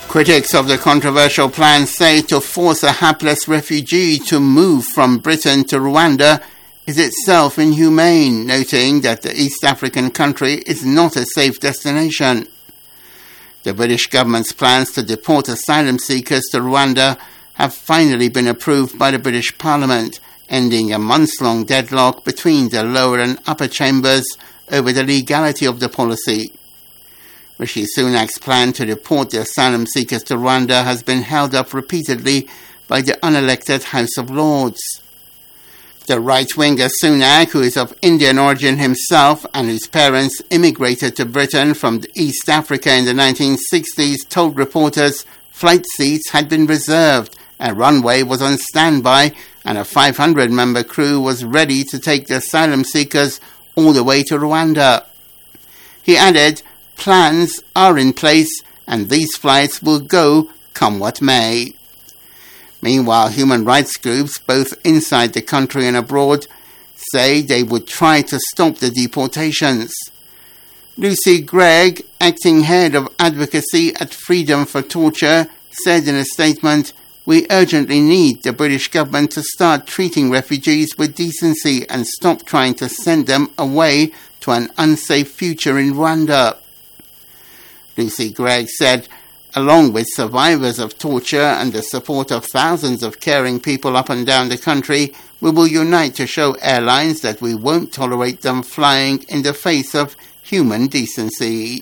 Critics of the controversial plan say to force a hapless refugee to move from Britain to Rwanda is itself inhumane, noting that the East African country is not a safe destination. The British government's plans to deport asylum seekers to Rwanda have finally been approved by the British Parliament, ending a months-long deadlock between the lower and upper chambers over the legality of the policy. Rishi Sunak's plan to deport the asylum seekers to Rwanda has been held up repeatedly by the unelected House of Lords. The right-winger Sunak, who is of Indian origin himself and whose parents immigrated to Britain from East Africa in the 1960s, told reporters flight seats had been reserved, a runway was on standby, and a 500-member crew was ready to take the asylum seekers all the way to Rwanda. He added, "Plans are in place and these flights will go come what may." Meanwhile, human rights groups, both inside the country and abroad, say they would try to stop the deportations. Lucy Gregg, acting head of advocacy at Freedom for Torture, said in a statement, "We urgently need the British government to start treating refugees with decency and stop trying to send them away to an unsafe future in Rwanda." Lucy Gregg said, "Along with survivors of torture and the support of thousands of caring people up and down the country, we will unite to show airlines that we won't tolerate them flying in the face of human decency."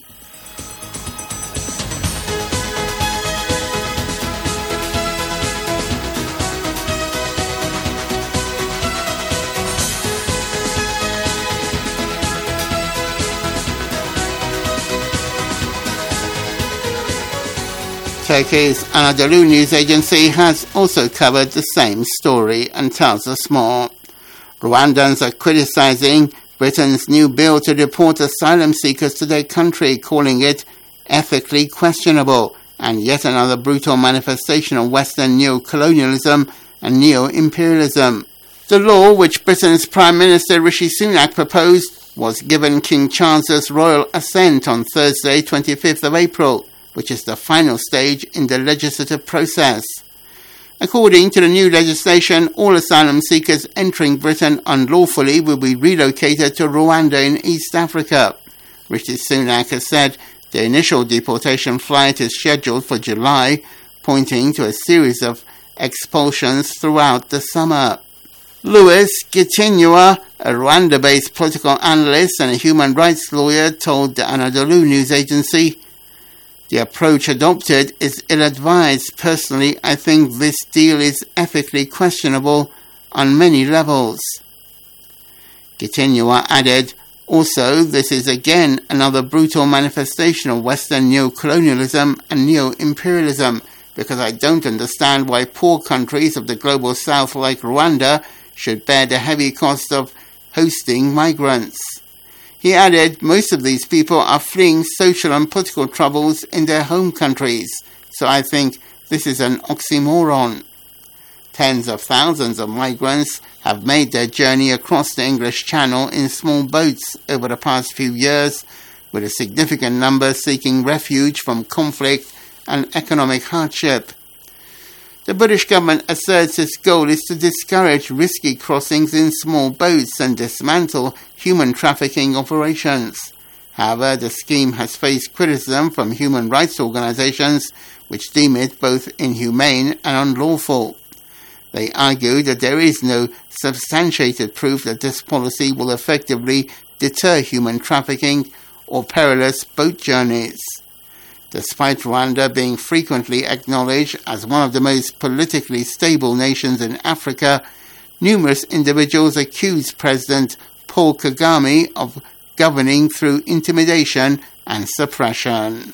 Turkey's Anadolu News Agency has also covered the same story and tells us more. Rwandans are criticizing Britain's new bill to deport asylum seekers to their country, calling it ethically questionable and yet another brutal manifestation of Western neo-colonialism and neo-imperialism. The law, which Britain's Prime Minister Rishi Sunak proposed, was given King Charles's royal assent on Thursday, 25th of April, which is the final stage in the legislative process. According to the new legislation, all asylum seekers entering Britain unlawfully will be relocated to Rwanda in East Africa. Rishi Sunak has said the initial deportation flight is scheduled for July, pointing to a series of expulsions throughout the summer. Louis Gitinywa, a Rwanda-based political analyst and a human rights lawyer, told the Anadolu News Agency, "The approach adopted is ill-advised. Personally, I think this deal is ethically questionable on many levels." Gitinywa added, "Also, this is again another brutal manifestation of Western neo-colonialism and neo-imperialism, because I don't understand why poor countries of the global south like Rwanda should bear the heavy cost of hosting migrants." He added, "Most of these people are fleeing social and political troubles in their home countries, so I think this is an oxymoron." Tens of thousands of migrants have made their journey across the English Channel in small boats over the past few years, with a significant number seeking refuge from conflict and economic hardship. The British government asserts its goal is to discourage risky crossings in small boats and dismantle human trafficking operations. However, the scheme has faced criticism from human rights organizations which deem it both inhumane and unlawful. They argue that there is no substantiated proof that this policy will effectively deter human trafficking or perilous boat journeys. Despite Rwanda being frequently acknowledged as one of the most politically stable nations in Africa, numerous individuals accuse President Paul Kagame of governing through intimidation and suppression.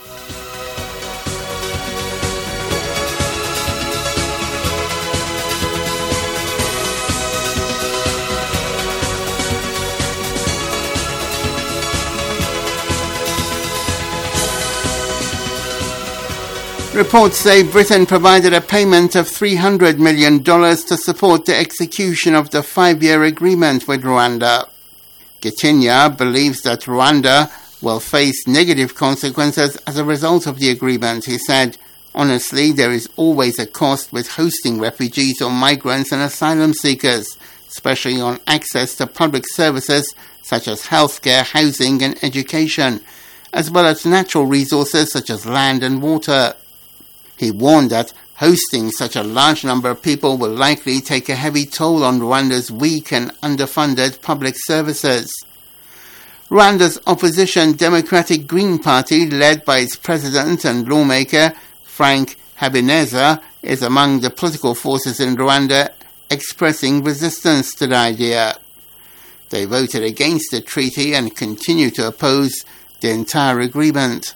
Reports say Britain provided a payment of $300 million to support the execution of the 5-year agreement with Rwanda. Gitinya believes that Rwanda will face negative consequences as a result of the agreement, he said. Honestly, there is always a cost with hosting refugees or migrants and asylum seekers, especially on access to public services such as healthcare, housing and education, as well as natural resources such as land and water. He warned that hosting such a large number of people will likely take a heavy toll on Rwanda's weak and underfunded public services. Rwanda's opposition Democratic Green Party, led by its president and lawmaker Frank Habineza, is among the political forces in Rwanda expressing resistance to the idea. They voted against the treaty and continue to oppose the entire agreement.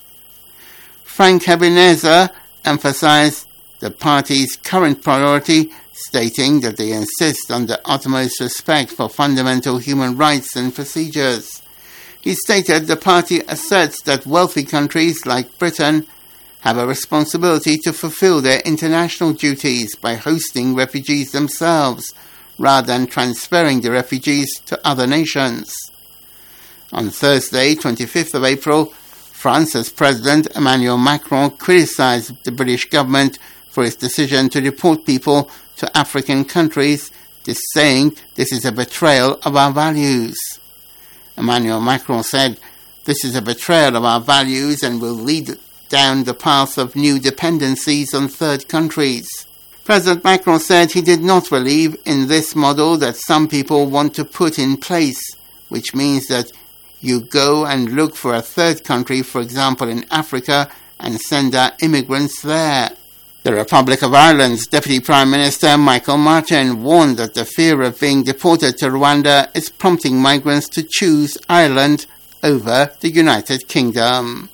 Frank Habineza emphasized the party's current priority, stating that they insist on the utmost respect for fundamental human rights and procedures. He stated the party asserts that wealthy countries like Britain have a responsibility to fulfill their international duties by hosting refugees themselves, rather than transferring the refugees to other nations. On Thursday, 25th of April, France's President Emmanuel Macron criticized the British government for its decision to deport people to African countries, saying this is a betrayal of our values. Emmanuel Macron said, "This is a betrayal of our values and will lead down the path of new dependencies on third countries." President Macron said he did not believe in this model that some people want to put in place, which means that you go and look for a third country, for example in Africa, and send our immigrants there. The Republic of Ireland's Deputy Prime Minister Michael Martin warned that the fear of being deported to Rwanda is prompting migrants to choose Ireland over the United Kingdom.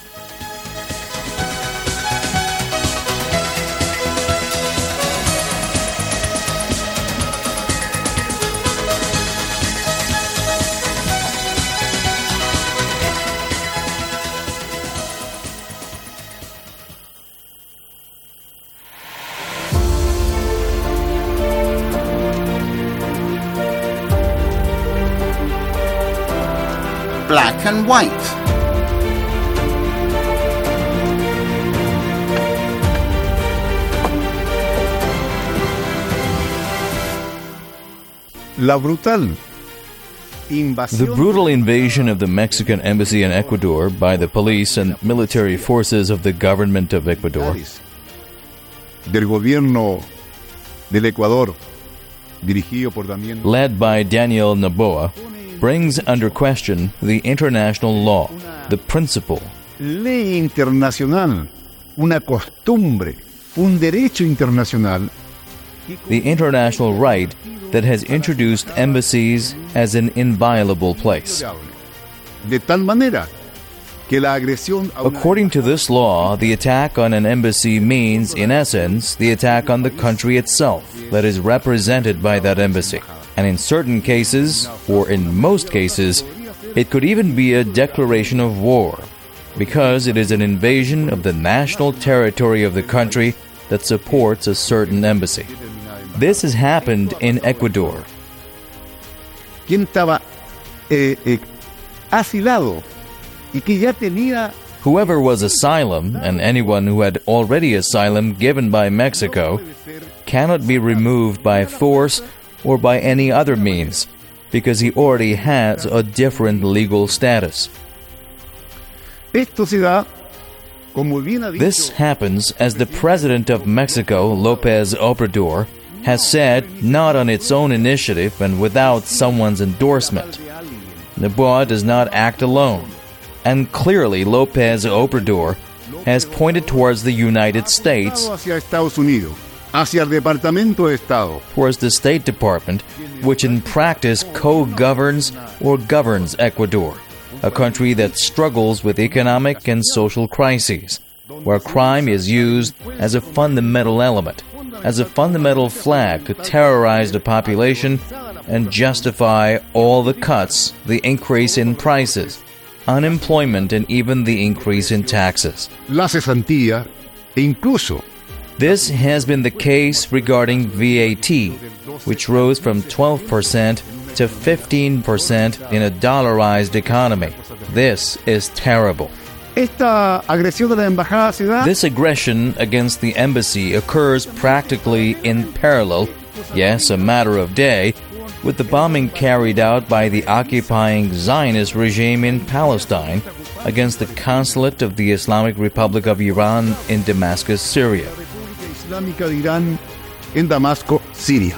Black and white. The brutal invasion of the Mexican embassy in Ecuador by the police and military forces of the government of Ecuador, led by Daniel Noboa, brings under question the international law, the principle. Ley internacional, una costumbre, un derecho internacional. The international right that has introduced embassies as an inviolable place. De tal manera que la agresión. According to this law, the attack on an embassy means, in essence, the attack on the country itself that is represented by that embassy. And in certain cases, or in most cases, it could even be a declaration of war, because it is an invasion of the national territory of the country that supports a certain embassy. This has happened in Ecuador. ¿Quién estaba asilado y que ya tenía? Whoever was asylum, and anyone who had already asylum given by Mexico, cannot be removed by force or by any other means, because he already has a different legal status. This happens as the President of Mexico, López Obrador, has said, not on its own initiative and without someone's endorsement. Noboa does not act alone, and clearly López Obrador has pointed towards the United States, hacia el Departamento de Estado, towards the State Department, which in practice co-governs or governs Ecuador, a country that struggles with economic and social crises, where crime is used as a fundamental element, as a fundamental flag to terrorize the population and justify all the cuts, the increase in prices, unemployment, and even the increase in taxes. La cesantía e incluso. This has been the case regarding VAT, which rose from 12% to 15% in a dollarized economy. This is terrible. Esta agresión de la embajada se da. This aggression against the embassy occurs practically in parallel, yes, a matter of day, with the bombing carried out by the occupying Zionist regime in Palestine against the consulate of the Islamic Republic of Iran in Damascus, Syria. Islámica de Irán en Damasco, Siria.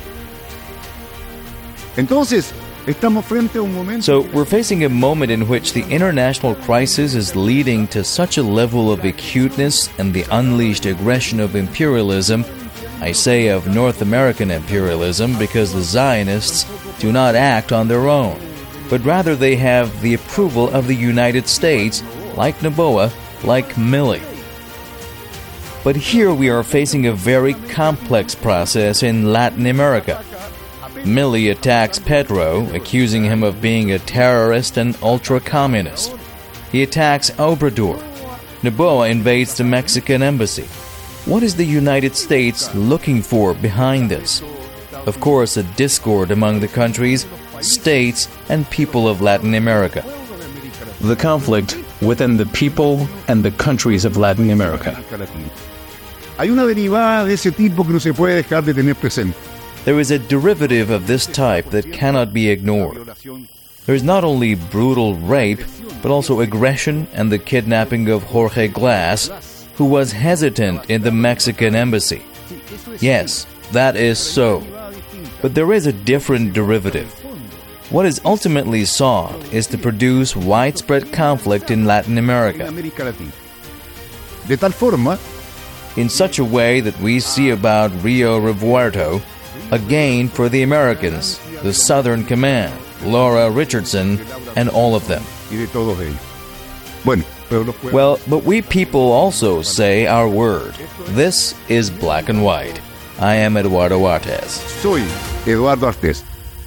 Entonces, estamos frente a un momento. So, we're facing a moment in which the international crisis is leading to such a level of acuteness and the unleashed aggression of imperialism. I say of North American imperialism because the Zionists do not act on their own, but rather they have the approval of the United States, like Noboa, like Milley. But here we are facing a very complex process in Latin America. Milley attacks Petro, accusing him of being a terrorist and ultra-communist. He attacks Obrador. Noboa invades the Mexican embassy. What is the United States looking for behind this? Of course, a discord among the countries, states, and people of Latin America. The conflict within the people and the countries of Latin America. Hay una derivada de ese tipo que no se puede dejar de tener presente. There is a derivative of this type that cannot be ignored. There is not only brutal rape, but also aggression and the kidnapping of Jorge Glass, who was hesitant in the Mexican embassy. Yes, that is so. But there is a different derivative. What is ultimately sought is to produce widespread conflict in Latin America. De tal forma, in such a way that we see about Rio Revuelto, a gain for the Americans, the Southern Command, Laura Richardson, and all of them. y de todos ellos. Bueno, pero los pueblos. Well, but we people also say our word. This is Black and White. I am Eduardo Artes. Soy Eduardo Artes.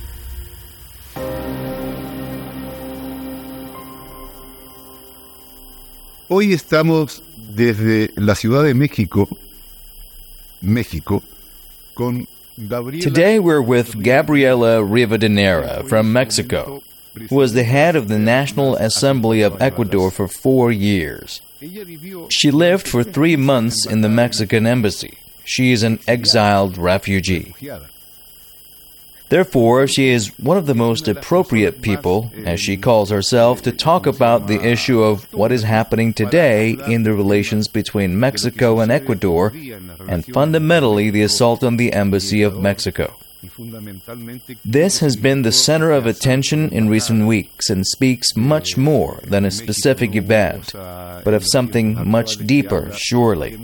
Hoy estamos desde la Ciudad de México, con Gabriela. Today we're with Gabriela Rivadeneira from Mexico, who was the head of the National Assembly of Ecuador for 4 years. She lived for 3 months in the Mexican embassy. She is an exiled refugee. Therefore, she is one of the most appropriate people, as she calls herself, to talk about the issue of what is happening today in the relations between Mexico and Ecuador, and fundamentally the assault on the Embassy of Mexico. This has been the center of attention in recent weeks and speaks much more than a specific event, but of something much deeper, surely.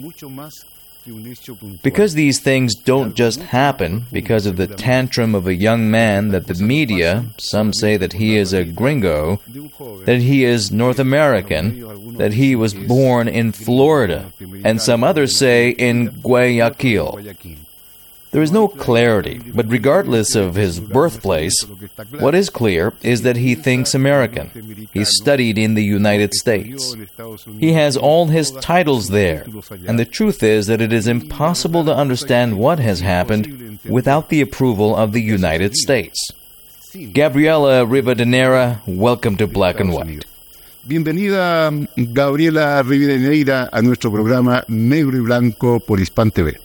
Because these things don't just happen because of the tantrum of a young man that the media, some say that he is a gringo, that he is North American, that he was born in Florida, and some others say in Guayaquil. There is no clarity, but regardless of his birthplace, what is clear is that he thinks American. He studied in the United States. He has all his titles there, and the truth is that it is impossible to understand what has happened without the approval of the United States. Gabriela Rivadeneira, welcome to Black and White. Bienvenida, Gabriela Rivadeneira, a nuestro programa Negro y Blanco por Hispan TV.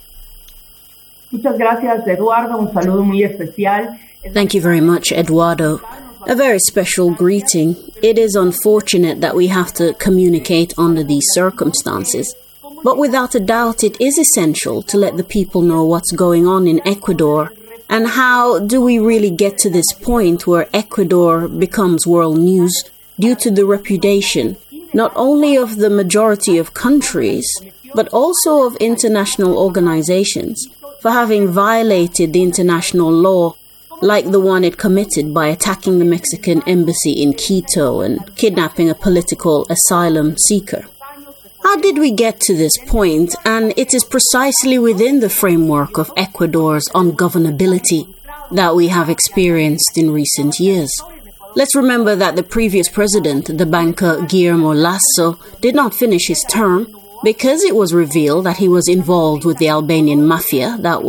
Muchas gracias, Eduardo. Un saludo muy especial. Thank you very much, Eduardo. A very special greeting. It is unfortunate that we have to communicate under these circumstances, but without a doubt it is essential to let the people know what's going on in Ecuador and how do we really get to this point where Ecuador becomes world news due to the reputation not only of the majority of countries, but also of international organizations for having violated the international law, like the one it committed by attacking the Mexican embassy in Quito and kidnapping a political asylum seeker. How did we get to this point? And it is precisely within the framework of Ecuador's ungovernability that we have experienced in recent years. Let's remember that the previous president, the banker Guillermo Lasso, did not finish his term because it was revealed that he was involved with the Albanian mafia that was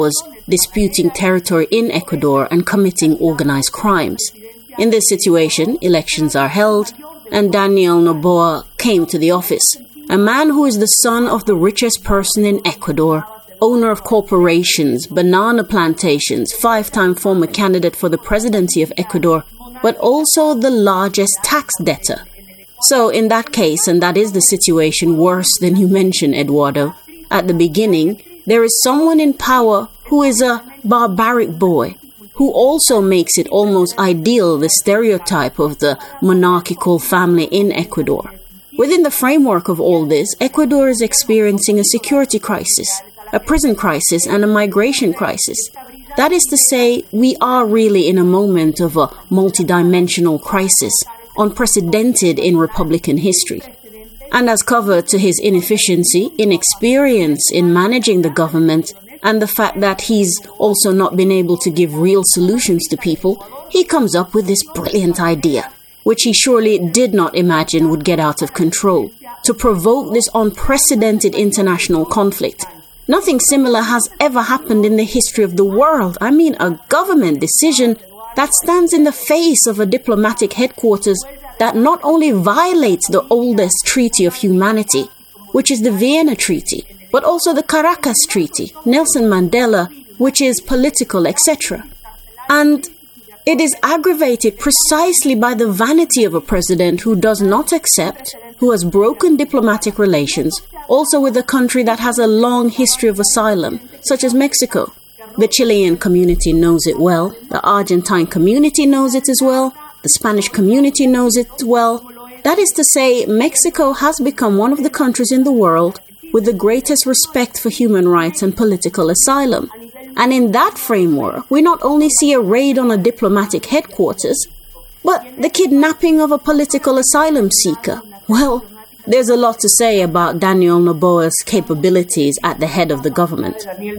disputing territory in Ecuador and committing organized crimes. In this situation, elections are held, and Daniel Noboa came to the office, a man who is the son of the richest person in Ecuador, owner of corporations, banana plantations, 5-time former candidate for the presidency of Ecuador, but also the largest tax debtor. So in that case, and that is the situation worse than you mentioned, Eduardo, at the beginning, there is someone in power who is a barbaric boy, who also makes it almost ideal the stereotype of the monarchical family in Ecuador. Within the framework of all this, Ecuador is experiencing a security crisis, a prison crisis, and a migration crisis. That is to say, we are really in a moment of a multidimensional crisis, unprecedented in Republican history. And as cover to his inefficiency, inexperience in managing the government, and the fact that he's also not been able to give real solutions to people, he comes up with this brilliant idea, which he surely did not imagine would get out of control, to provoke this unprecedented international conflict. Nothing similar has ever happened in the history of the world. I mean, a government decision that stands in the face of a diplomatic headquarters that not only violates the oldest treaty of humanity, which is the Vienna Treaty, but also the Caracas Treaty, Nelson Mandela, which is political, etc. And it is aggravated precisely by the vanity of a president who does not accept, who has broken diplomatic relations, also with a country that has a long history of asylum, such as Mexico. The Chilean community knows it well, the Argentine community knows it as well, the Spanish community knows it well. That is to say, Mexico has become one of the countries in the world with the greatest respect for human rights and political asylum. And in that framework, we not only see a raid on a diplomatic headquarters, but the kidnapping of a political asylum seeker. Well, there's a lot to say about Daniel Noboa's capabilities at the head of the government.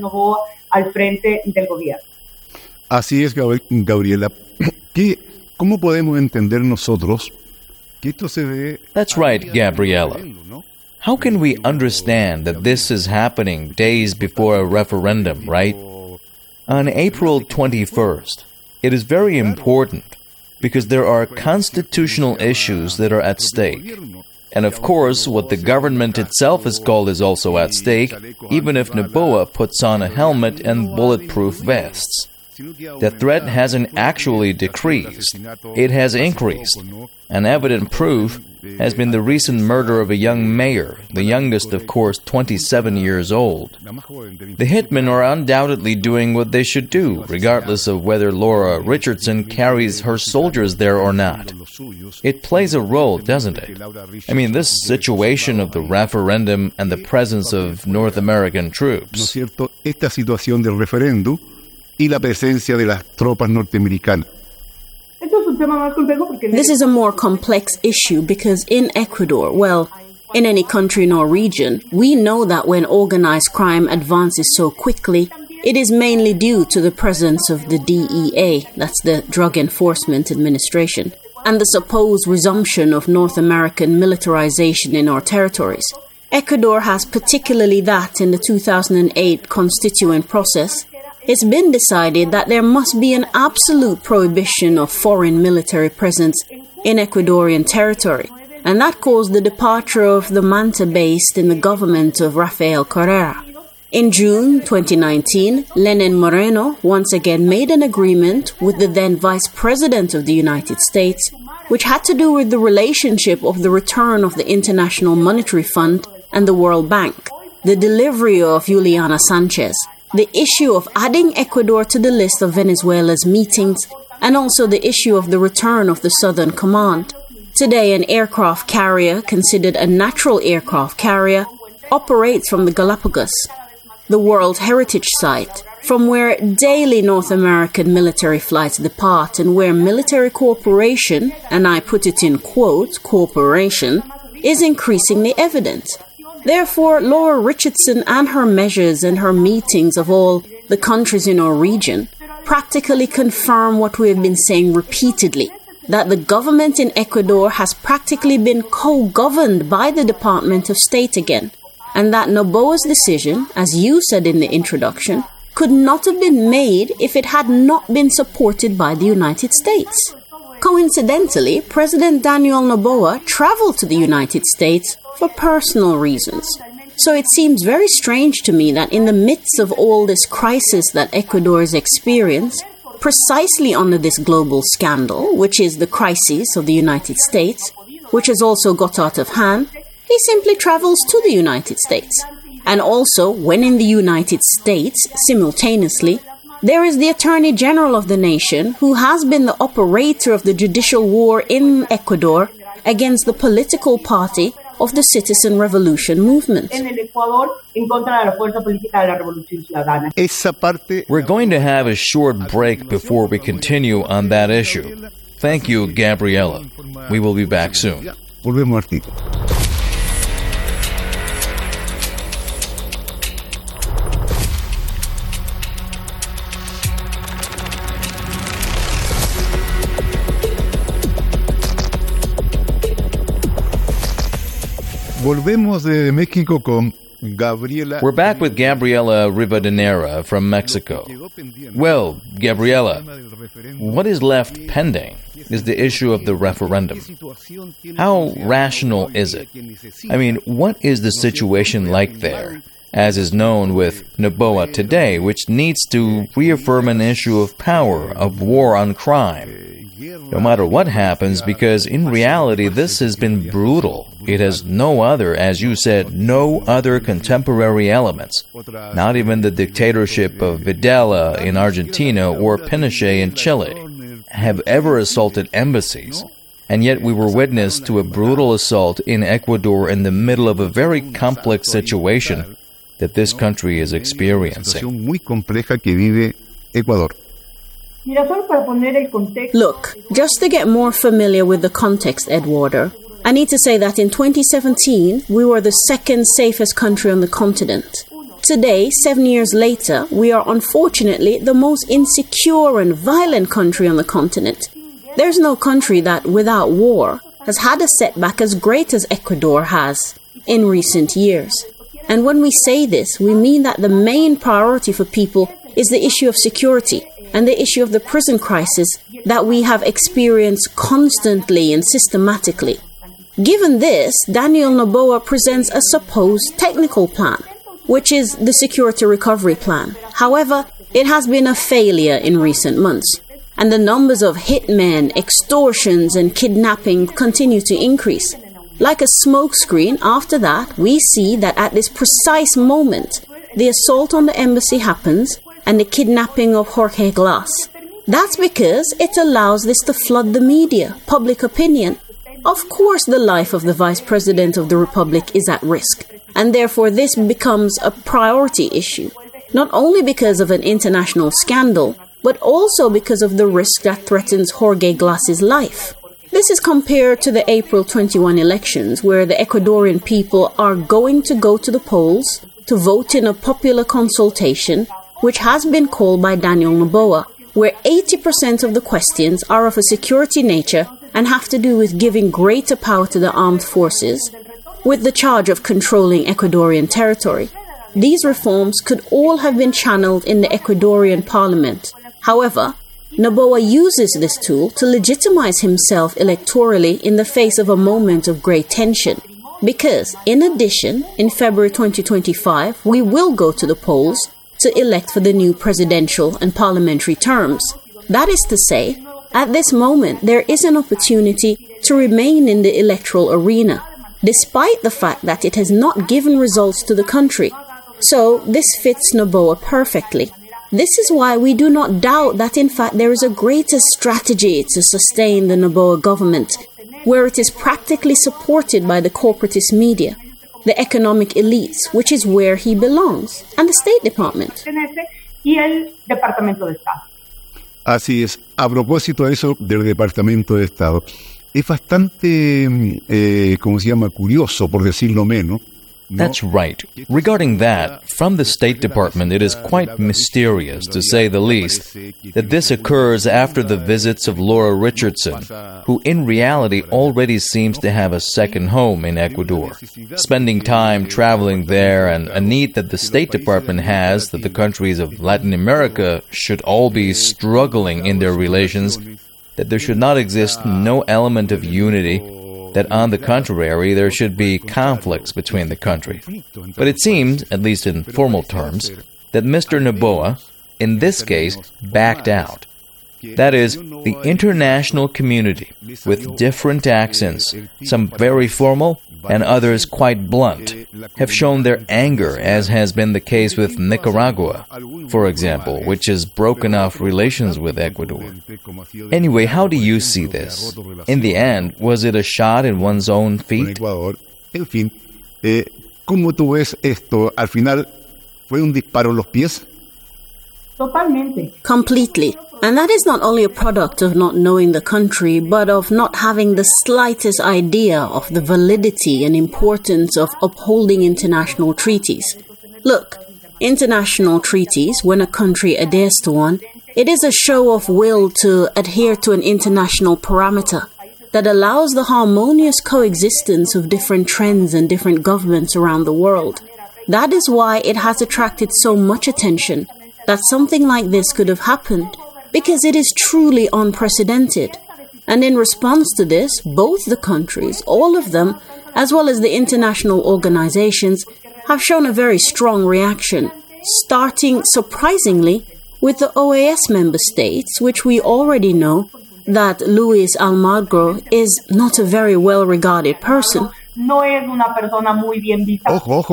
Así es, Gabriela. ¿Cómo podemos entender nosotros que esto se ve? That's right, Gabriela. How can we understand that this is happening days before a referendum, right? On April 21st, it is very important because there are constitutional issues that are at stake. And of course, what the government itself is called is also at stake, even if Noboa puts on a helmet and bulletproof vests. The threat hasn't actually decreased, it has increased. An evident proof has been the recent murder of a young mayor, the youngest, of course, 27 years old. The hitmen are undoubtedly doing what they should do, regardless of whether Laura Richardson carries her soldiers there or not. It plays a role, doesn't it? I mean, this situation of the referendum and the presence of North American troops. Esta situación del referéndum y la presencia de las tropas norteamericanas. This is a more complex issue because in Ecuador, well, in any country nor region, we know that when organized crime advances so quickly, it is mainly due to the presence of the DEA, that's the Drug Enforcement Administration, and the supposed resumption of North American militarization in our territories. Ecuador has particularly that in the 2008 constituent process. It's been decided that there must be an absolute prohibition of foreign military presence in Ecuadorian territory, and that caused the departure of the Manta based in the government of Rafael Correa. In June 2019, Lenin Moreno once again made an agreement with the then Vice President of the United States, which had to do with the relationship of the return of the International Monetary Fund and the World Bank, the delivery of Juliana Sanchez, the issue of adding Ecuador to the list of Venezuela's meetings, and also the issue of the return of the Southern Command. Today, an aircraft carrier, considered a natural aircraft carrier, operates from the Galapagos, the World Heritage Site, from where daily North American military flights depart and where military cooperation, and I put it in quotes, cooperation, is increasingly evident. Therefore, Laura Richardson and her measures and her meetings of all the countries in our region practically confirm what we have been saying repeatedly, that the government in Ecuador has practically been co-governed by the Department of State again, and that Noboa's decision, as you said in the introduction, could not have been made if it had not been supported by the United States. Coincidentally, President Daniel Noboa traveled to the United States for personal reasons. So it seems very strange to me that in the midst of all this crisis that Ecuador is experiencing, precisely under this global scandal, which is the crisis of the United States, which has also got out of hand, he simply travels to the United States. And also, when in the United States, simultaneously, there is the Attorney General of the nation who has been the operator of the judicial war in Ecuador against the political party of the Citizen Revolution movement. We're going to have a short break before we continue on that issue. Thank you, Gabriela. We will be back soon. Volvemos, Artito. Volvemos de México con Gabriela. We're back with Gabriela Rivadeneira from Mexico. Well, Gabriela, what is left pending is the issue of the referendum. How rational is it? I mean, what is the situation like there, as is known with Noboa today, which needs to reaffirm an issue of power, of war on crime? No matter what happens, because in reality this has been brutal. It has no other, as you said, no other contemporary elements. Not even the dictatorship of Videla in Argentina or Pinochet in Chile have ever assaulted embassies. And yet we were witness to a brutal assault in Ecuador in the middle of a very complex situation that this country is experiencing. Muy compleja que vive Ecuador. Look, just to get more familiar with the context, Eduardo, I need to say that in 2017, we were the second safest country on the continent. Today, 7 years later, we are unfortunately the most insecure and violent country on the continent. There's no country that, without war, has had a setback as great as Ecuador has in recent years. And when we say this, we mean that the main priority for people is the issue of security and the issue of the prison crisis that we have experienced constantly and systematically. Given this, Daniel Noboa presents a supposed technical plan, which is the Security Recovery Plan. However, it has been a failure in recent months, and the numbers of hitmen, extortions, and kidnapping continue to increase. Like a smokescreen, after that, we see that at this precise moment, the assault on the embassy happens and the kidnapping of Jorge Glass. That's because it allows this to flood the media, public opinion. Of course, the life of the Vice President of the Republic is at risk, and therefore this becomes a priority issue, not only because of an international scandal, but also because of the risk that threatens Jorge Glass's life. This is compared to the April 21 elections, where the Ecuadorian people are going to go to the polls to vote in a popular consultation, which has been called by Daniel Noboa, where 80% of the questions are of a security nature and have to do with giving greater power to the armed forces, with the charge of controlling Ecuadorian territory. These reforms could all have been channeled in the Ecuadorian parliament. However, Noboa uses this tool to legitimize himself electorally in the face of a moment of great tension. Because, in addition, in February 2025, we will go to the polls to elect for the new presidential and parliamentary terms. That is to say, at this moment, there is an opportunity to remain in the electoral arena, despite the fact that it has not given results to the country. So, this fits Noboa perfectly. This is why we do not doubt that in fact there is a greater strategy to sustain the Noboa government, where it is practically supported by the corporatist media, the economic elites, which is where he belongs, and the State Department. Así es. A propósito de eso, del Departamento de Estado, es bastante, curioso, por decirlo menos, That's right. Regarding that, from the State Department, it is quite mysterious, to say the least, that this occurs after the visits of Laura Richardson, who in reality already seems to have a second home in Ecuador. Spending time traveling there and a need that the State Department has that the countries of Latin America should all be struggling in their relations, that there should not exist no element of unity, that on the contrary, there should be conflicts between the countries. But it seems, at least in formal terms, that Mr. Noboa, in this case, backed out. That is, the international community, with different accents, some very formal and others quite blunt, have shown their anger, as has been the case with Nicaragua, for example, which has broken off relations with Ecuador. Anyway, how do you see this? In the end, was it a shot in one's own feet? En fin, ¿cómo tú ves esto? Al final, ¿fue un disparo en los pies? Totalmente. Completely. And that is not only a product of not knowing the country, but of not having the slightest idea of the validity and importance of upholding international treaties. Look, international treaties, when a country adheres to one, it is a show of will to adhere to an international parameter that allows the harmonious coexistence of different trends and different governments around the world. That is why it has attracted so much attention that something like this could have happened, because it is truly unprecedented. And in response to this, both the countries, all of them, as well as the international organizations, have shown a very strong reaction, starting, surprisingly, with the OAS member states, which we already know that Luis Almagro is not a very well-regarded person. No es una persona muy bien vista.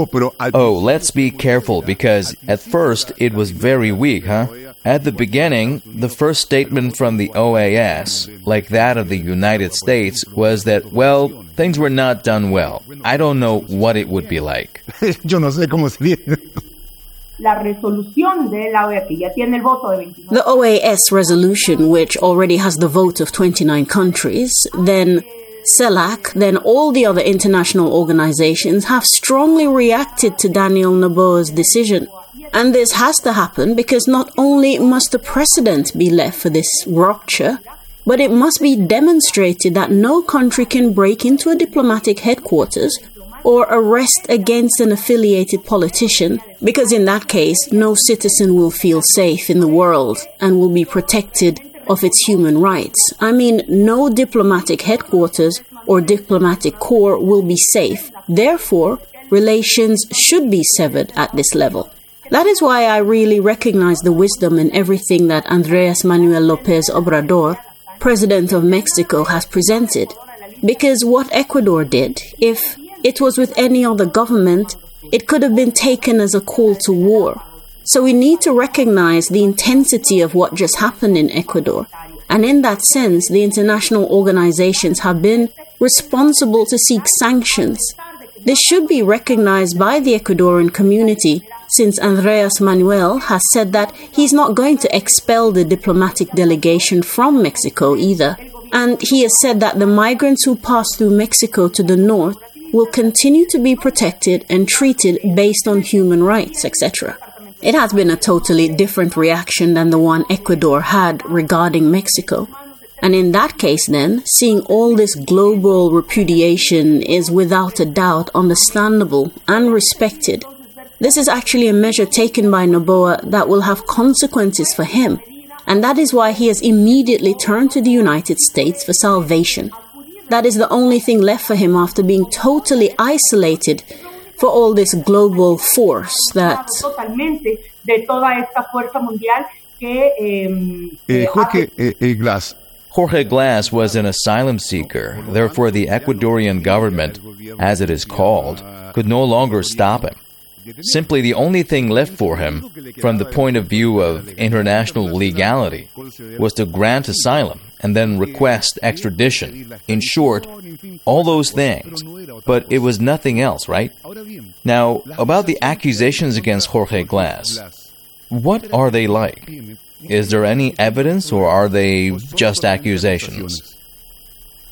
Oh, let's be careful, because at first it was very weak, huh? At the beginning, the first statement from the OAS, like that of the United States, was that, well, things were not done well. I don't know what it would be like. Yo no sé cómo se dice. La resolución de la OEA, que ya tiene el voto de 29. The OAS resolution, which already has the vote of 29 countries, then CELAC, then all the other international organizations have strongly reacted to Daniel Noboa's decision. And this has to happen because not only must the precedent be left for this rupture, but it must be demonstrated that no country can break into a diplomatic headquarters or arrest against an affiliated politician, because in that case, no citizen will feel safe in the world and will be protected of its human rights. I mean, no diplomatic headquarters or diplomatic corps will be safe. Therefore, relations should be severed at this level. That is why I really recognize the wisdom in everything that Andrés Manuel López Obrador, President of Mexico, has presented. Because what Ecuador did, if it was with any other government, it could have been taken as a call to war. So we need to recognize the intensity of what just happened in Ecuador. And in that sense, the international organizations have been responsible to seek sanctions. This should be recognized by the Ecuadorian community, since Andrés Manuel has said that he's not going to expel the diplomatic delegation from Mexico either. And he has said that the migrants who pass through Mexico to the north will continue to be protected and treated based on human rights, etc. It has been a totally different reaction than the one Ecuador had regarding Mexico. And in that case then, seeing all this global repudiation is without a doubt understandable and respected. This is actually a measure taken by Noboa that will have consequences for him, and that is why he has immediately turned to the United States for salvation. That is the only thing left for him after being totally isolated for all this global force that... Totalmente de toda esta fuerza mundial que... Jorge Glass. Jorge Glass was an asylum seeker. Therefore, the Ecuadorian government, as it is called, could no longer stop him. Simply the only thing left for him, from the point of view of international legality, was to grant asylum and then request extradition. In short, all those things. But it was nothing else, right? Now, about the accusations against Jorge Glass, what are they like? Is there any evidence, or are they just accusations?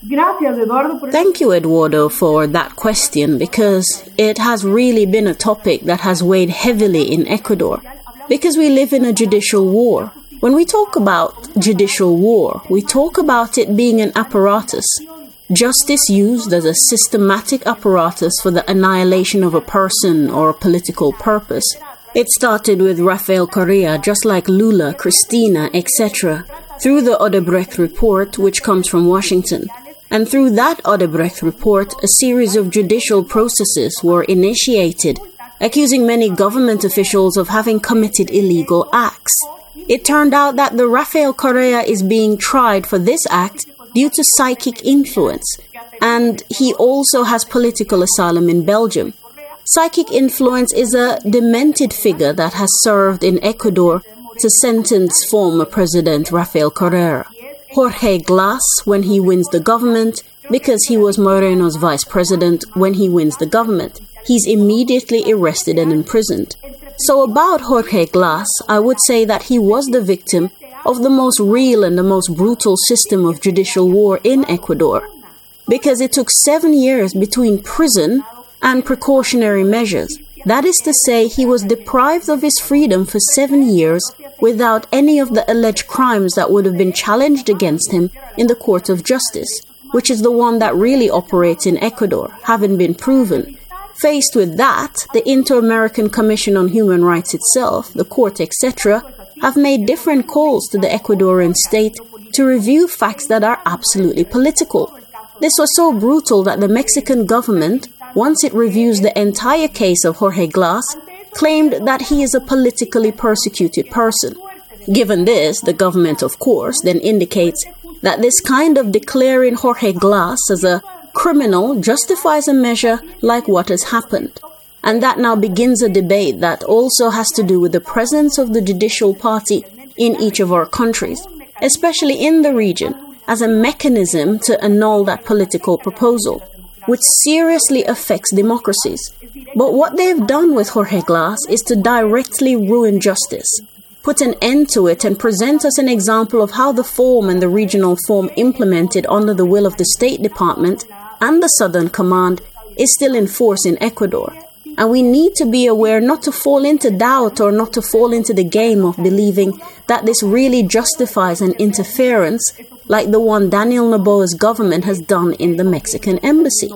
Thank you, Eduardo, for that question, because it has really been a topic that has weighed heavily in Ecuador, because we live in a judicial war. When we talk about judicial war, we talk about it being an apparatus, justice used as a systematic apparatus for the annihilation of a person or a political purpose. It started with Rafael Correa, just like Lula, Cristina, etc., through the Odebrecht report, which comes from Washington. And through that Odebrecht report, a series of judicial processes were initiated, accusing many government officials of having committed illegal acts. It turned out that the Rafael Correa is being tried for this act due to psychic influence, and he also has political asylum in Belgium. Psychic influence is a demented figure that has served in Ecuador to sentence former President Rafael Correa. Jorge Glass, when he wins the government, because he was Moreno's vice president when he wins the government, he's immediately arrested and imprisoned. So about Jorge Glass, I would say that he was the victim of the most real and the most brutal system of judicial war in Ecuador, because it took 7 years between prison and precautionary measures. That is to say, he was deprived of his freedom for 7 years without any of the alleged crimes that would have been challenged against him in the Court of Justice, which is the one that really operates in Ecuador, having been proven. Faced with that, the Inter-American Commission on Human Rights itself, the court, etc., have made different calls to the Ecuadorian state to review facts that are absolutely political. This was so brutal that the Mexican government, once it reviews the entire case of Jorge Glass, claimed that he is a politically persecuted person. Given this, the government, of course, then indicates that this kind of declaring Jorge Glass as a criminal justifies a measure like what has happened. And that now begins a debate that also has to do with the presence of the judicial party in each of our countries, especially in the region, as a mechanism to annul that political proposal, which seriously affects democracies. But what they have done with Jorge Glass is to directly ruin justice, put an end to it, and present us an example of how the form and the regional form implemented under the will of the State Department and the Southern Command is still in force in Ecuador. And we need to be aware not to fall into doubt or not to fall into the game of believing that this really justifies an interference like the one Daniel Noboa's government has done in the Mexican embassy.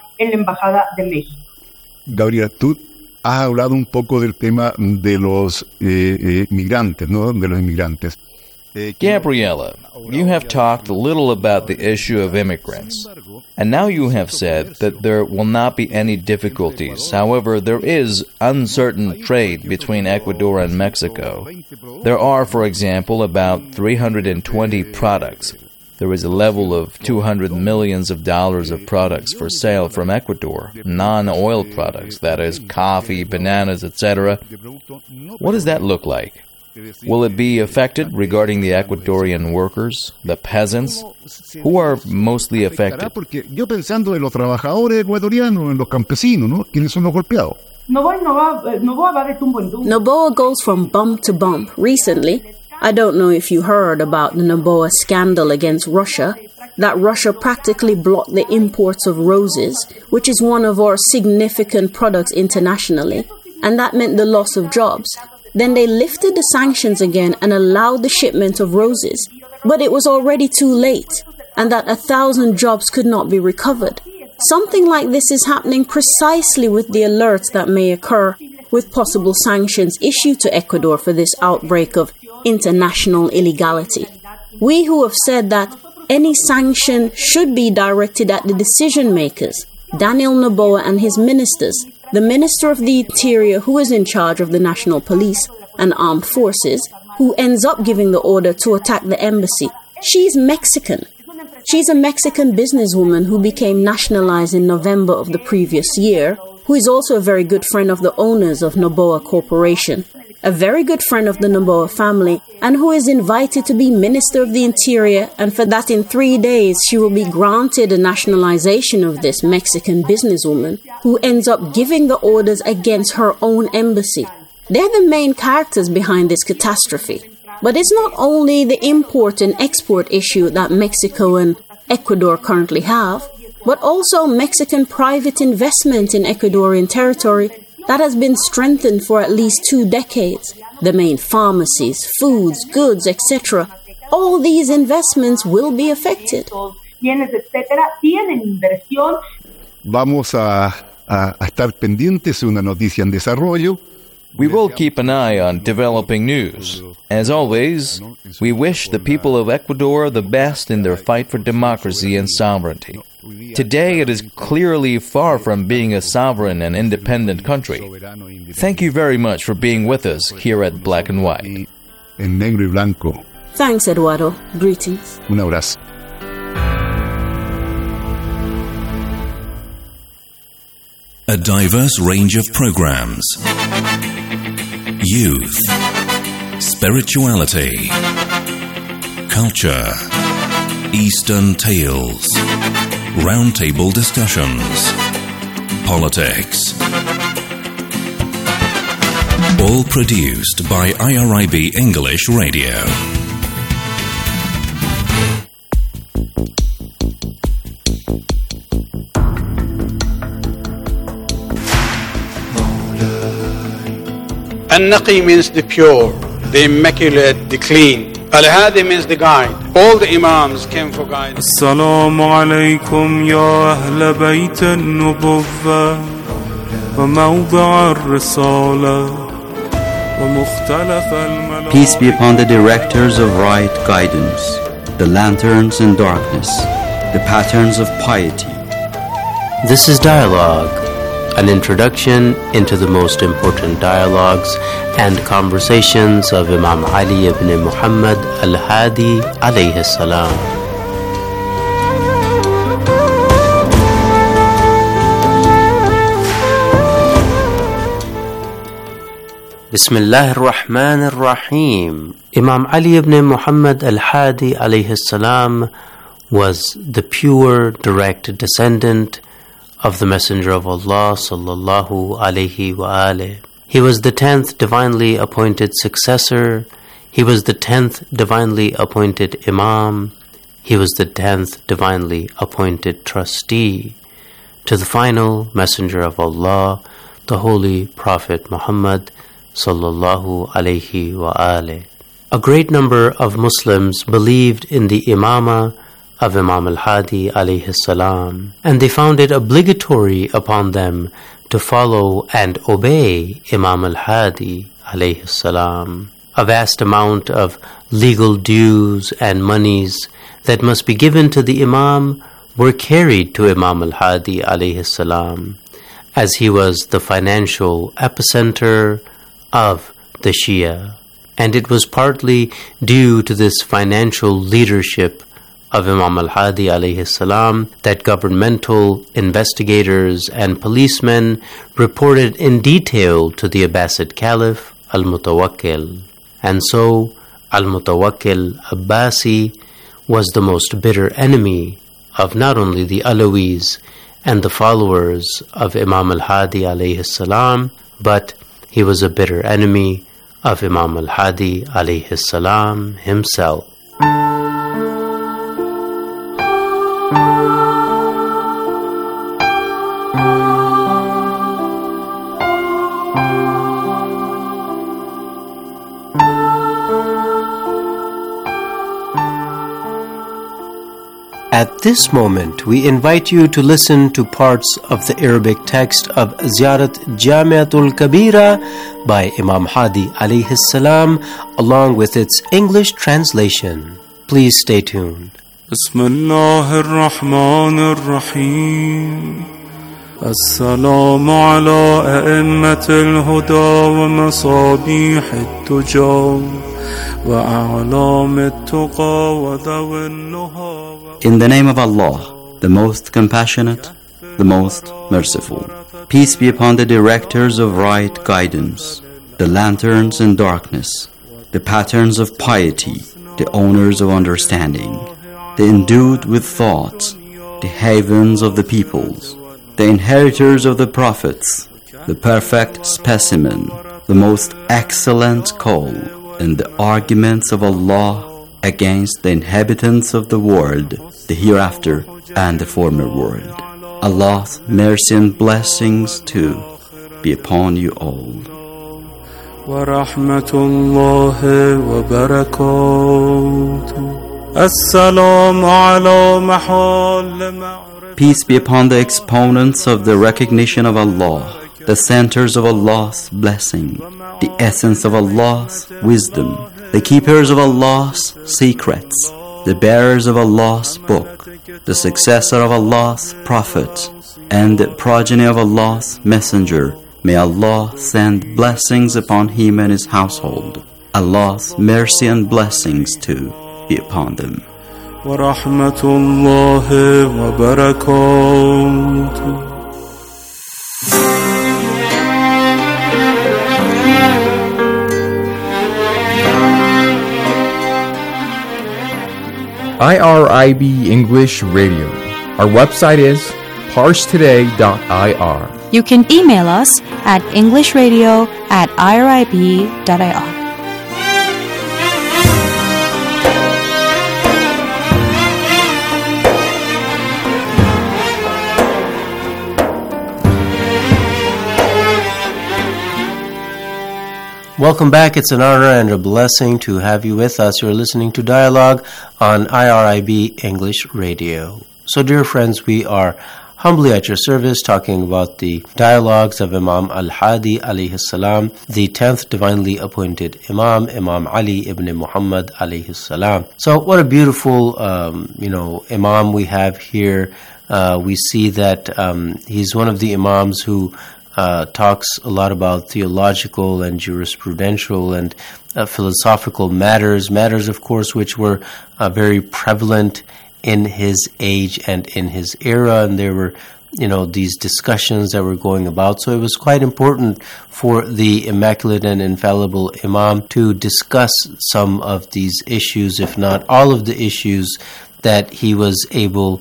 Gabriela, tú has hablado un poco del tema de los migrantes, ¿no? De los inmigrantes. Gabriela, you have talked a little about the issue of immigrants, and now you have said that there will not be any difficulties. However, there is uncertain trade between Ecuador and Mexico. There are, for example, about 320 products. There is a level of $200 million of products for sale from Ecuador, non-oil products, that is, coffee, bananas, etc. What does that look like? Will it be affected regarding the Ecuadorian workers, the peasants? Who are mostly affected? Porque yo pensando en los trabajadores ecuatorianos, en los campesinos, ¿no? ¿Quiénes son los golpeados? Noboa goes from bump to bump. Recently, I don't know if you heard about the Noboa scandal against Russia, that Russia practically blocked the imports of roses, which is one of our significant products internationally, and that meant the loss of jobs. Then they lifted the sanctions again and allowed the shipment of roses. But it was already too late, and that 1,000 jobs could not be recovered. Something like this is happening precisely with the alerts that may occur with possible sanctions issued to Ecuador for this outbreak of international illegality. We who have said that any sanction should be directed at the decision makers, Daniel Noboa and his ministers, the Minister of the Interior, who is in charge of the National Police and Armed Forces, who ends up giving the order to attack the embassy. She's Mexican. She's a Mexican businesswoman who became nationalized in November of the previous year, who is also a very good friend of the owners of Noboa Corporation, a very good friend of the Noboa family, and who is invited to be Minister of the Interior, and for that in 3 days she will be granted a nationalization of this Mexican businesswoman, who ends up giving the orders against her own embassy. They're the main characters behind this catastrophe. But it's not only the import and export issue that Mexico and Ecuador currently have, but also Mexican private investment in Ecuadorian territory that has been strengthened for at least 2 decades. The main pharmacies, foods, goods, etc. All these investments will be affected. Vamos a estar pendientes de una noticia en desarrollo. We will keep an eye on developing news. As always, we wish the people of Ecuador the best in their fight for democracy and sovereignty. Today it is clearly far from being a sovereign and independent country. Thank you very much for being with us here at Black and White. En negro y blanco. Thanks, Eduardo. Greetings. Un abrazo. A diverse range of programs. Youth, spirituality, culture, Eastern tales, roundtable discussions, politics. All produced by IRIB English Radio. An-Naqi means the pure, the immaculate, the clean. Al-Hadi means the guide. All the Imams came for guidance. Assalamu alaikum ya ahl bayt an-nubuwwah wa mawda' ar-risala wa mukhtalaf al-malak. Peace be upon the directors of right guidance, the lanterns in darkness, the patterns of piety. This is Dialogue, an introduction into the most important dialogues and conversations of Imam Ali ibn Muhammad al-Hadi alayhi salam. Bismillah ar-Rahman ar-Rahim. Imam Ali ibn Muhammad al-Hadi alayhi salam was the pure, direct descendant of the Messenger of Allah sallallahu alayhi wa alih. He was the 10th divinely appointed successor. He was the 10th divinely appointed Imam. He was the 10th divinely appointed trustee to the final Messenger of Allah, the Holy Prophet Muhammad sallallahu alayhi wa alih. A great number of Muslims believed in the Imamah of Imam al-Hadi alayhi salam, and they found it obligatory upon them to follow and obey Imam al-Hadi alayhi salam. A vast amount of legal dues and monies that must be given to the Imam were carried to Imam al-Hadi alayhi salam, as he was the financial epicenter of the Shia. And it was partly due to this financial leadership of Imam al-Hadi alayhi salam that governmental investigators and policemen reported in detail to the Abbasid Caliph al-Mutawakkil. And so al-Mutawakkil Abbasi was the most bitter enemy of not only the Alawis and the followers of Imam al-Hadi alayhi salam, but he was a bitter enemy of Imam al-Hadi alayhi salam himself. At this moment, we invite you to listen to parts of the Arabic text of Ziyarat Jamiatul Kabira by Imam Hadi alayhi salam, along with its English translation. Please stay tuned. Bismillah ar-Rahman ar-Rahim. Assalamu ala a'immat al-huda wa masabih al-tujaw. In the name of Allah, the most compassionate, the most merciful. Peace be upon the directors of right guidance, the lanterns in darkness, the patterns of piety, the owners of understanding, the endued with thought, the havens of the peoples, the inheritors of the prophets, the perfect specimen, the most excellent call, in the arguments of Allah against the inhabitants of the world, the hereafter and the former world. Allah's mercy and blessings too be upon you all. ورحمة الله وبركاته السلام على محال. Peace be upon the exponents of the recognition of Allah, the centers of Allah's blessing, the essence of Allah's wisdom, the keepers of Allah's secrets, the bearers of Allah's book, the successor of Allah's prophet, and the progeny of Allah's messenger. May Allah send blessings upon him and his household. Allah's mercy and blessings too be upon them. ورحمة الله وبركاته. IRIB English Radio. Our website is parstoday.ir. You can email us at englishradio@irib.ir. Welcome back. It's an honor and a blessing to have you with us. You're listening to Dialogue on IRIB English Radio. So, dear friends, we are humbly at your service talking about the dialogues of Imam Al-Hadi alayhi salam, the 10th divinely appointed Imam, Imam Ali ibn Muhammad alayhi salam. So, what a beautiful, Imam we have here. We see that he's one of the Imams who talks a lot about theological and jurisprudential and philosophical matters, of course, which were very prevalent in his age and in his era, and there were, these discussions that were going about. So it was quite important for the Immaculate and Infallible Imam to discuss some of these issues, if not all of the issues that he was able,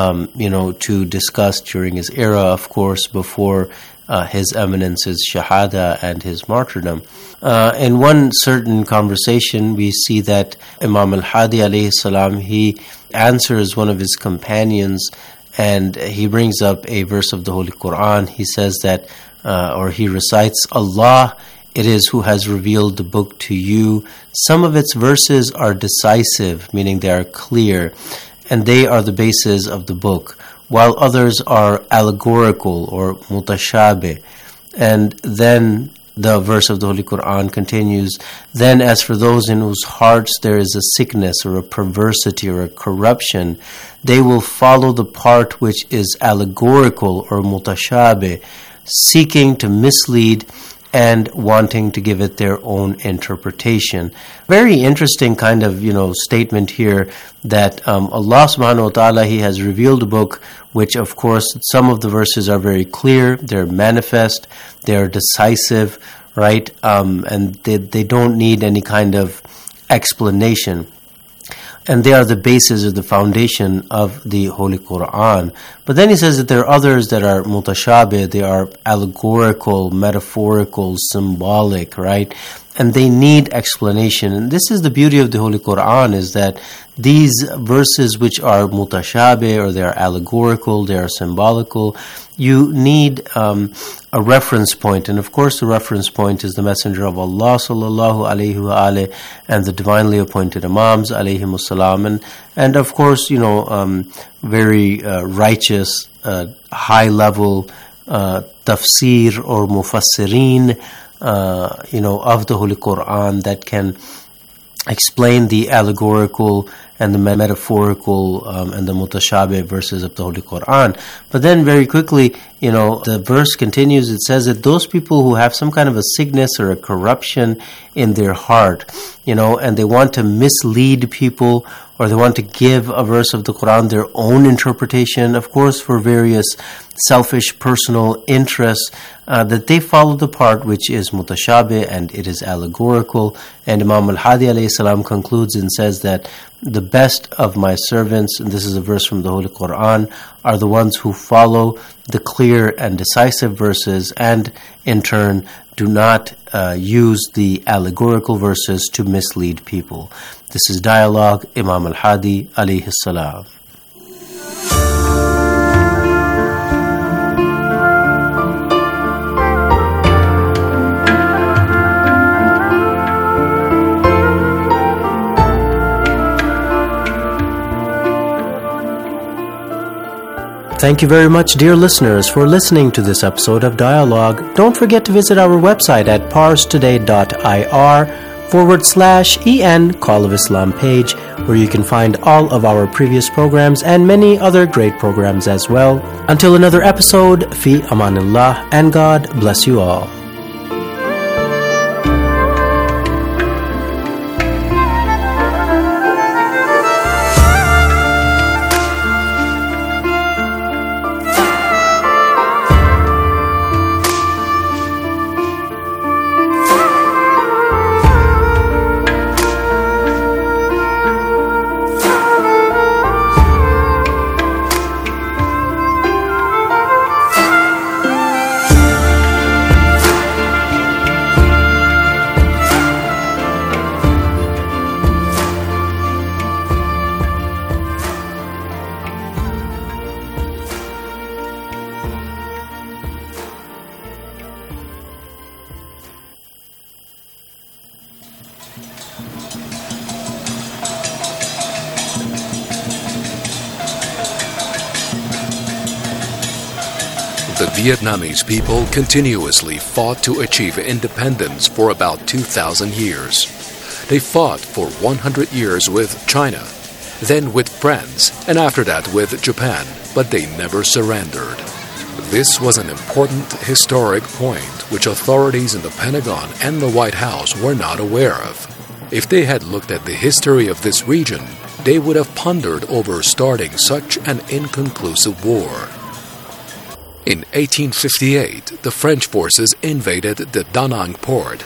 to discuss during his era, of course, before His Eminence's Shahada and his martyrdom. In one certain conversation, we see that Imam Al-Hadi alayhi salam, he answers one of his companions, and he brings up a verse of the Holy Quran. He says that, or he recites, Allah it is who has revealed the book to you. Some of its verses are decisive, meaning they are clear, and they are the basis of the book, while others are allegorical or mutashabih. And then the verse of the Holy Quran continues, then as for those in whose hearts there is a sickness or a perversity or a corruption, they will follow the part which is allegorical or mutashabih, seeking to mislead and wanting to give it their own interpretation. Very interesting kind of, statement here that Allah subhanahu wa ta'ala, He has revealed a book which, of course, some of the verses are very clear, they're manifest, they're decisive, right? And they don't need any kind of explanation. And they are the basis or the foundation of the Holy Quran. But then he says that there are others that are mutashabih, they are allegorical, metaphorical, symbolic, right? And they need explanation. And this is the beauty of the Holy Quran, is that these verses which are mutashabih, or they are allegorical, they are symbolical, you need a reference point. And of course the reference point is the Messenger of Allah sallallahu alayhi wa alayhi, and the divinely appointed Imams alayhimus salam. And of course, very righteous, high level tafsir or mufassirin, of the Holy Quran that can explain the allegorical and the metaphorical and the mutashabih verses of the Holy Quran. But then very quickly, the verse continues. It says that those people who have some kind of a sickness or a corruption in their heart, and they want to mislead people, or they want to give a verse of the Quran their own interpretation, of course, for various selfish personal interests, that they follow the part which is mutashabih and it is allegorical. And Imam Al-Hadi alayhi salam concludes and says that the best of my servants, and this is a verse from the Holy Quran, are the ones who follow the clear and decisive verses, and in turn do not use the allegorical verses to mislead people. This is Dialogue, Imam Al-Hadi alayhi salam. Thank you very much, dear listeners, for listening to this episode of Dialogue. Don't forget to visit our website at parstoday.ir/EN Call of Islam page, where you can find all of our previous programs and many other great programs as well. Until another episode, fi amanillah, and God bless you all. The Vietnamese people continuously fought to achieve independence for about 2,000 years. They fought for 100 years with China, then with France, and after that with Japan, but they never surrendered. This was an important historic point which authorities in the Pentagon and the White House were not aware of. If they had looked at the history of this region, they would have pondered over starting such an inconclusive war. In 1858, the French forces invaded the Da Nang port.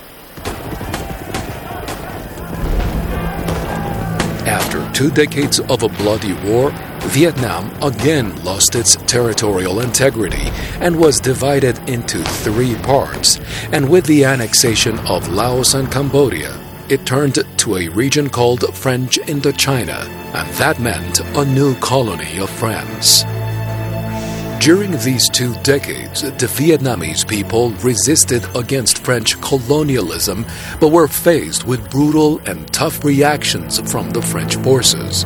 After 2 decades of a bloody war, Vietnam again lost its territorial integrity and was divided into 3 parts, and with the annexation of Laos and Cambodia, it turned to a region called French Indochina, and that meant a new colony of France. During these 2 decades, the Vietnamese people resisted against French colonialism, but were faced with brutal and tough reactions from the French forces.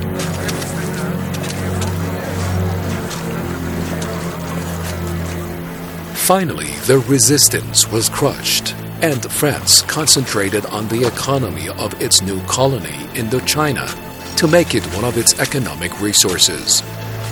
Finally, the resistance was crushed, and France concentrated on the economy of its new colony, Indochina, to make it one of its economic resources.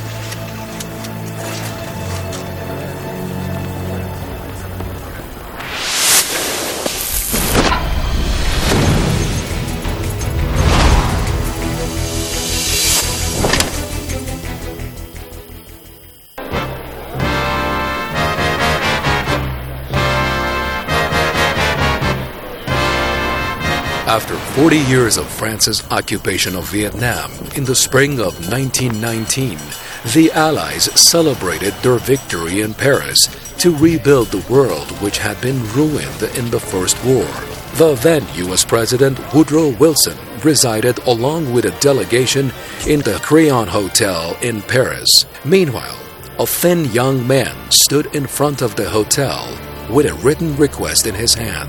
After 40 years of France's occupation of Vietnam, in the spring of 1919, the Allies celebrated their victory in Paris to rebuild the world which had been ruined in the First War. The then U.S. President Woodrow Wilson resided along with a delegation in the Crillon Hotel in Paris. Meanwhile, a thin young man stood in front of the hotel with a written request in his hand.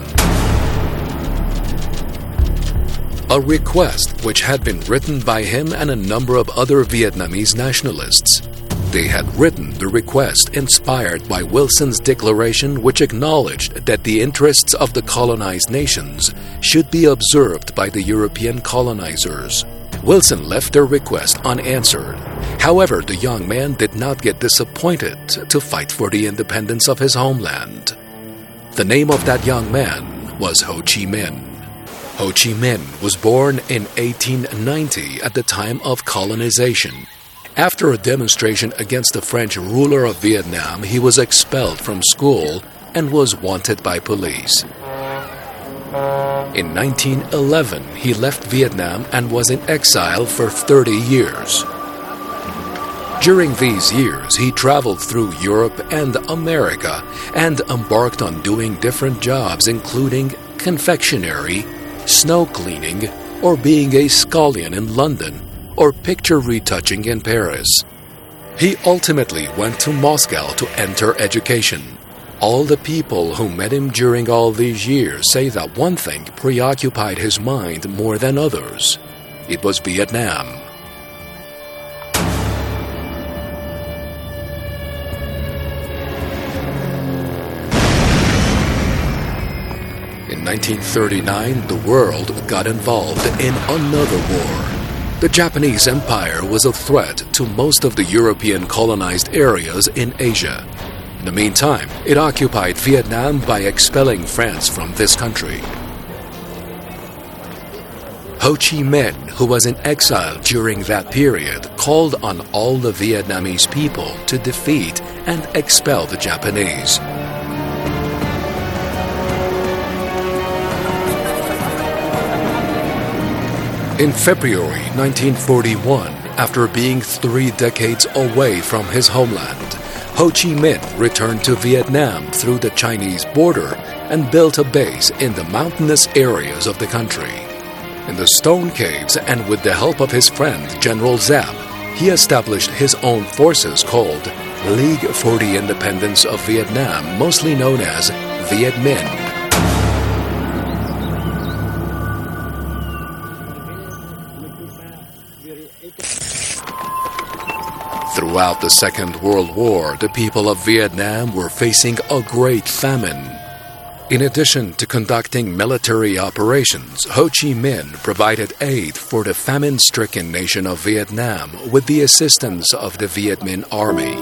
A request which had been written by him and a number of other Vietnamese nationalists. They had written the request inspired by Wilson's declaration, which acknowledged that the interests of the colonized nations should be observed by the European colonizers. Wilson left their request unanswered. However, the young man did not get disappointed to fight for the independence of his homeland. The name of that young man was Ho Chi Minh. Ho Chi Minh was born in 1890 at the time of colonization. After a demonstration against the French ruler of Vietnam, he was expelled from school and was wanted by police. In 1911, he left Vietnam and was in exile for 30 years. During these years, he traveled through Europe and America and embarked on doing different jobs, including confectionery, snow cleaning, or being a scullion in London, or picture retouching in Paris. He ultimately went to Moscow to enter education. All the people who met him during all these years say that one thing preoccupied his mind more than others. It was Vietnam. In 1939, the world got involved in another war. The Japanese Empire was a threat to most of the European colonized areas in Asia. In the meantime, it occupied Vietnam by expelling France from this country. Ho Chi Minh, who was in exile during that period, called on all the Vietnamese people to defeat and expel the Japanese. In February 1941, after being 3 decades away from his homeland, Ho Chi Minh returned to Vietnam through the Chinese border and built a base in the mountainous areas of the country. In the stone caves and with the help of his friend General Giap, he established his own forces called League for the Independence of Vietnam, mostly known as Viet Minh. Throughout the Second World War, the people of Vietnam were facing a great famine. In addition to conducting military operations, Ho Chi Minh provided aid for the famine-stricken nation of Vietnam with the assistance of the Viet Minh Army.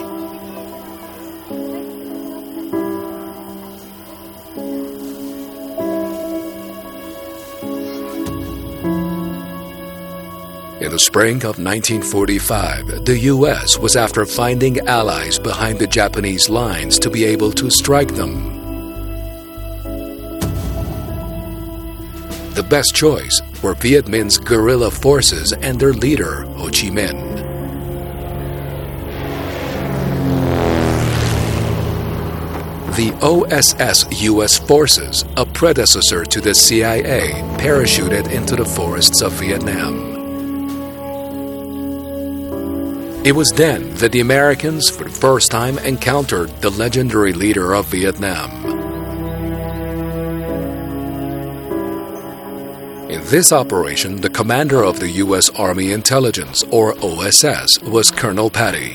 In the spring of 1945, the U.S. was after finding allies behind the Japanese lines to be able to strike them. The best choice were Viet Minh's guerrilla forces and their leader, Ho Chi Minh. The OSS U.S. forces, a predecessor to the CIA, parachuted into the forests of Vietnam. It was then that the Americans for the first time encountered the legendary leader of Vietnam. In this operation, the commander of the U.S. Army Intelligence, or OSS, was Colonel Patty.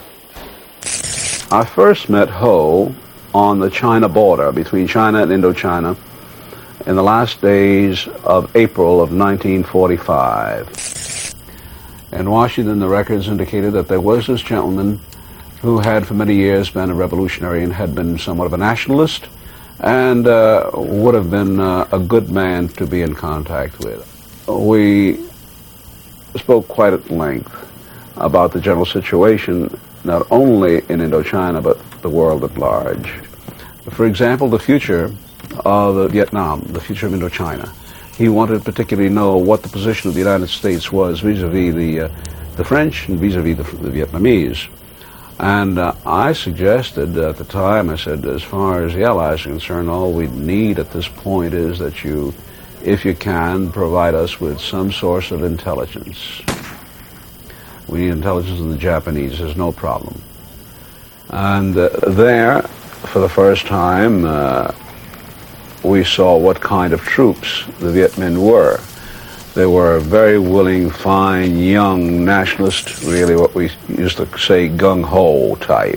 I first met Ho on the China border between China and Indochina in the last days of April of 1945. In Washington, the records indicated that there was this gentleman who had for many years been a revolutionary and had been somewhat of a nationalist and would have been a good man to be in contact with. We spoke quite at length about the general situation, not only in Indochina, but the world at large. For example, the future of Vietnam, the future of Indochina. He wanted to particularly know what the position of the United States was vis-a-vis the French and vis-a-vis the Vietnamese. And I suggested at the time, I said, as far as the Allies are concerned, all we need at this point is that you, if you can, provide us with some source of intelligence. We need intelligence on the Japanese, there's no problem. And there, for the first time, we saw what kind of troops the Viet Minh were. They were very willing, fine, young nationalists, really what we used to say gung-ho type.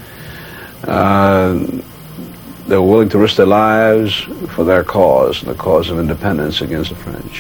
They were willing to risk their lives for their cause, the cause of independence against the French.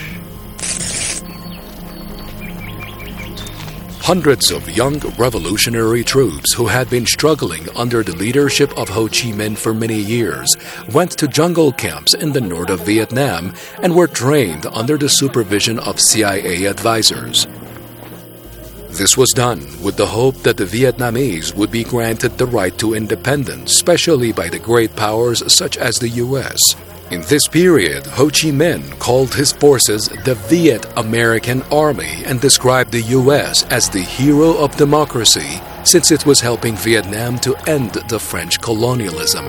Hundreds of young revolutionary troops who had been struggling under the leadership of Ho Chi Minh for many years went to jungle camps in the north of Vietnam and were trained under the supervision of CIA advisors. This was done with the hope that the Vietnamese would be granted the right to independence, especially by the great powers such as the U.S. In this period, Ho Chi Minh called his forces the Viet American Army and described the U.S. as the hero of democracy since it was helping Vietnam to end the French colonialism.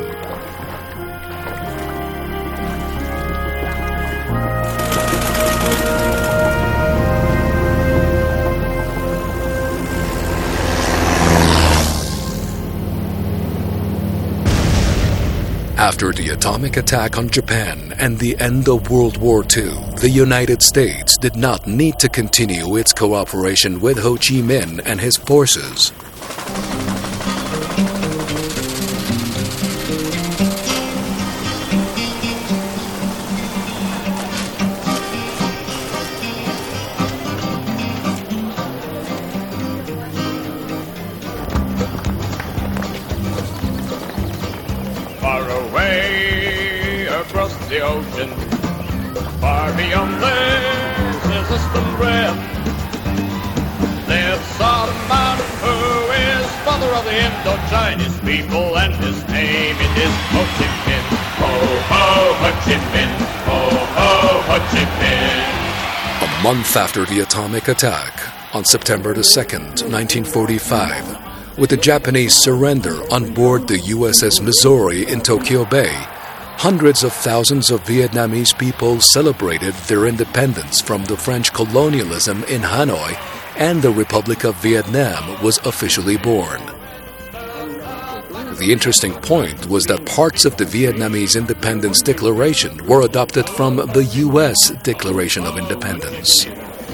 After the atomic attack on Japan and the end of World War II, the United States did not need to continue its cooperation with Ho Chi Minh and his forces. The ocean, far beyond this is distant rim. Lives Sodom Mountain, who is father of the Indo-Chinese people, and his name it is Ho Chi Minh. Ho ho Ho Chi Minh, ho ho Ho Chi Minh. A month after the atomic attack, on September the 2nd, 1945, with the Japanese surrender on board the USS Missouri in Tokyo Bay, hundreds of thousands of Vietnamese people celebrated their independence from the French colonialism in Hanoi, and the Republic of Vietnam was officially born. The interesting point was that parts of the Vietnamese Independence Declaration were adopted from the U.S. Declaration of Independence.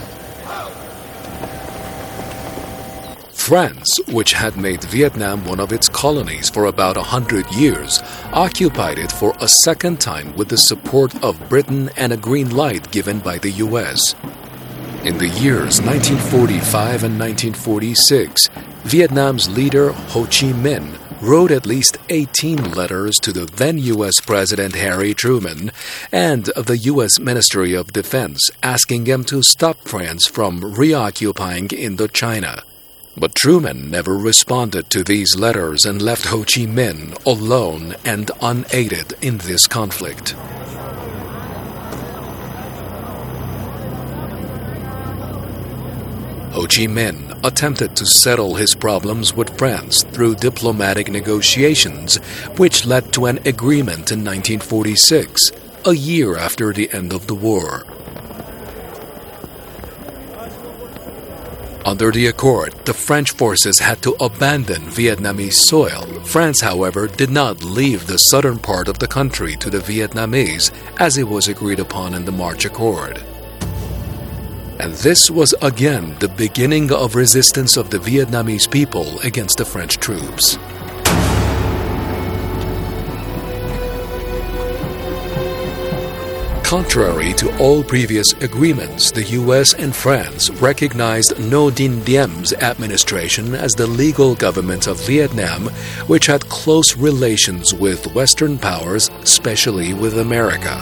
France, which had made Vietnam one of its colonies for about 100 years, occupied it for a second time with the support of Britain and a green light given by the U.S. In the years 1945 and 1946, Vietnam's leader Ho Chi Minh wrote at least 18 letters to the then U.S. President Harry Truman and the U.S. Ministry of Defense asking him to stop France from reoccupying Indochina. But Truman never responded to these letters and left Ho Chi Minh alone and unaided in this conflict. Ho Chi Minh attempted to settle his problems with France through diplomatic negotiations, which led to an agreement in 1946, a year after the end of the war. Under the accord, the French forces had to abandon Vietnamese soil. France, however, did not leave the southern part of the country to the Vietnamese, as it was agreed upon in the March Accord. And this was again the beginning of resistance of the Vietnamese people against the French troops. Contrary to all previous agreements, the U.S. and France recognized Ngo Dinh Diem's administration as the legal government of Vietnam, which had close relations with Western powers, especially with America.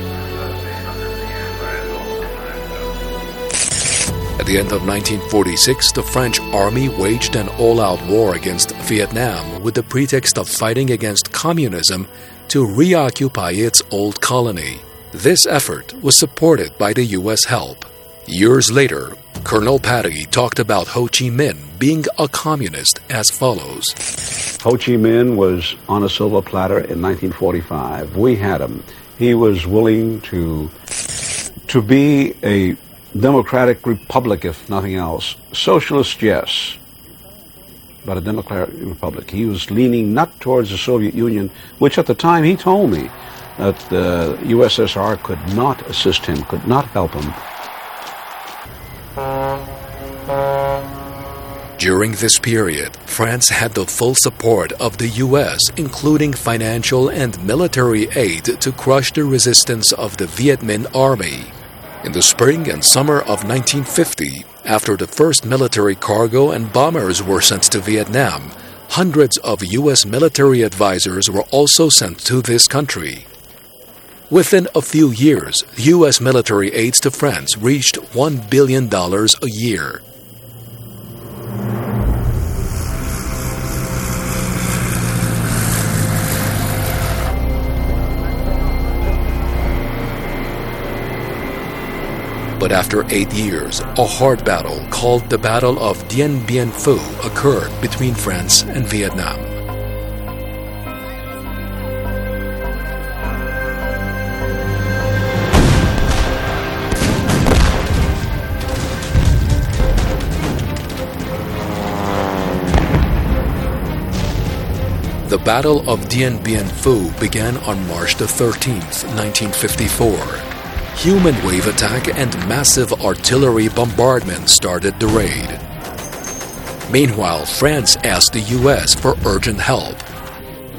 At the end of 1946, the French army waged an all-out war against Vietnam with the pretext of fighting against communism to reoccupy its old colony. This effort was supported by the U.S. help. Years later, Colonel Patty talked about Ho Chi Minh being a communist as follows. Ho Chi Minh was on a silver platter in 1945. We had him. He was willing to be a democratic republic, if nothing else. Socialist, yes, but a democratic republic. He was leaning not towards the Soviet Union, which at the time he told me that the USSR could not assist him, could not help him. During this period, France had the full support of the U.S., including financial and military aid to crush the resistance of the Viet Minh Army. In the spring and summer of 1950, after the first military cargo and bombers were sent to Vietnam, hundreds of U.S. military advisors were also sent to this country. Within a few years, U.S. military aids to France reached $1 billion a year. But after 8 years, a hard battle called the Battle of Dien Bien Phu occurred between France and Vietnam. The Battle of Dien Bien Phu began on March 13, 1954. Human wave attack and massive artillery bombardment started the raid. Meanwhile, France asked the U.S. for urgent help.